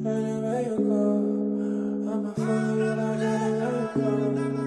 Anywhere you go, I'ma follow you like anywhere you go.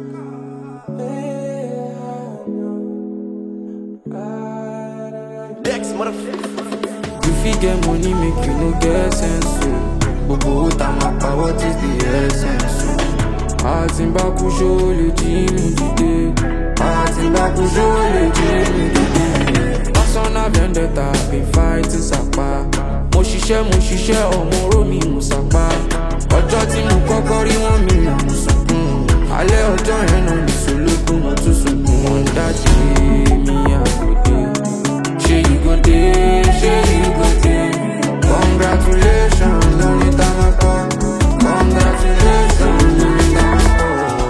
Next motherfucker. You fit get money, make you no get sense. So, Bobo Tamapa, what is the essence? So, Atimbaku show le Jimmy Dide. Atimbaku show le Jimmy Dide. Personal vendetta, been fighting Sapa. Mo ṣiṣẹ́, ọmọ Romi Musapa. Ọjọ́ tí mo kọ́kọ́ rí wọn mi là mo sunkún. Alẹ́ ọjọ́ yẹn náà ní solókun mo tún sunkún. Wọ́n dájú mi àgòdè. Ṣé you go dey? Ṣé you go dey? Congratulations lórí Tamako. Congratulations lórí Tamako.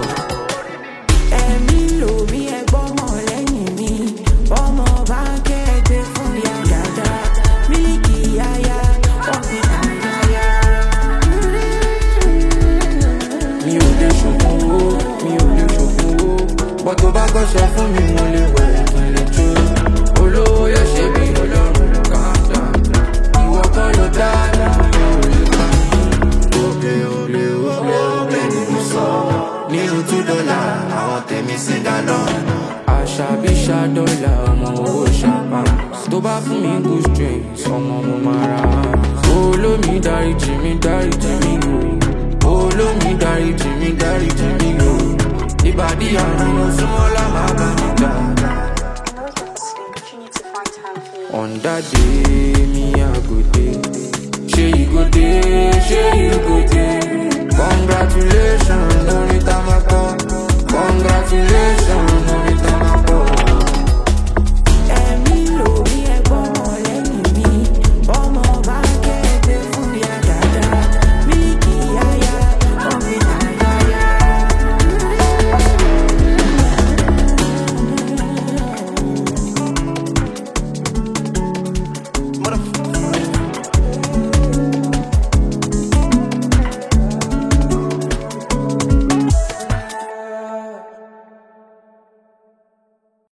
Ẹ̀mí lò mí ẹgbọ́n mọ̀ lẹ́yìn mi. Ọmọ bá ń kẹ́gbẹ́ fún yàgàdà. Mílíkì yáyá, ọ̀gbìn àyáyá. Mi ò lè ṣòfò owó, bọ́ tó bá gbọ́ṣẹ́ fún mi mo lè wẹ̀ kí n lè jó. Olówó yẹ ṣe bí Ọlọ́run kàńtà. Ìwọ kan ló dá nínú olè kan. Òkè nínú sọ. Nínú $2, àwọn tèmi sí dáná. Àṣà bí $1 ọmọ owó ṣàpá. Tó bá fún mi good strength, ọmọ mo máa ra. Olómi dáríjì mi o. Olómi dáríjì mi o. Ìbàdí àrùn ló súnmọ́ lámàbà níta. On that day, me I go dey. Ṣé you go dey? Congratulations lórí Tamako. Congratulations.